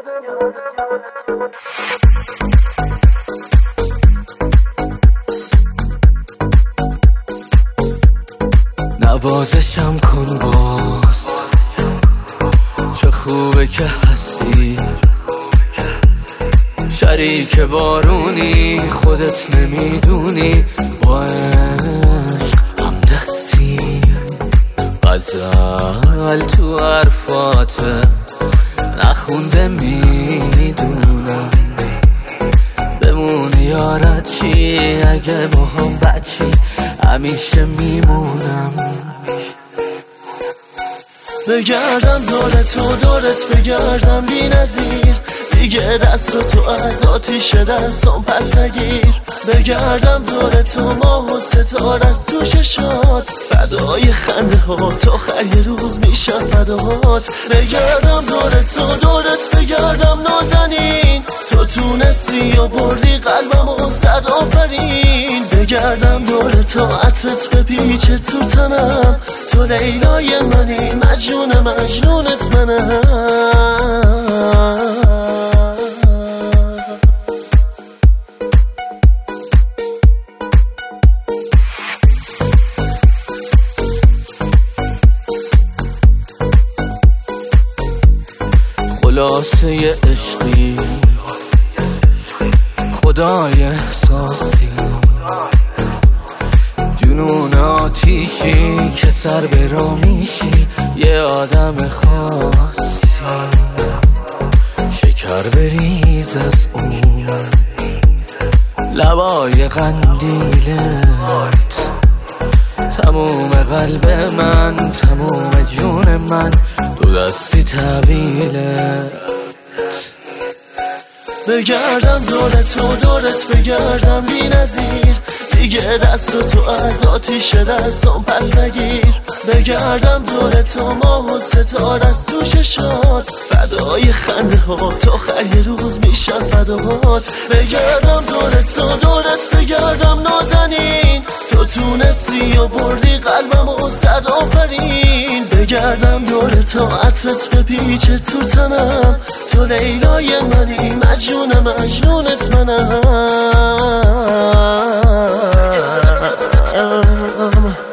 نوازشم کن باز، چه خوبه که هستی، شریک بارونی، خودت نمیدونی با عشق هم دستی. غزل تو حرفاته نخونده میدونم، بمونی یارت چی اگه با هم بد چی، همیشه میمونم. بگردم دورت بگردم بی نظیر، دیگه دست تو از آتیش دستم پس نگیر. بگردم تو ماه و ستاره از تو ششات، فدای خنده ها تا آخر یه روز میشم فدات. بگردم دورت بگردم نازنین، تو تونستی و بردی قلبم و صد آفرین. بگردم تا عطرت بپیچه تو تنم، تو لیلای منی، مجنونت منم. خلاصه عشقی، خدای احساسی، جنون آتیشی که سر به راه میشی، یه آدم خاصی. شکر بریز از اون لبای قندیلت، تموم قلب من، تموم جون من، دو دستی طویلت. بگردم دورت بگردم بی نظیر، دیگه دست تو از آتیش دستم پس نگیر. بگردم تو ماه و ستاره از تو ششات، فدای خنده ها تا آخر یه روز میشم فدات. بگردم دورت بگردم نازنین، تو تونستی و بردی قلبم و صد آفرین. بگردم تا عطرت بپیچه تو تنم، تو لیلای منی، مجنونت منم.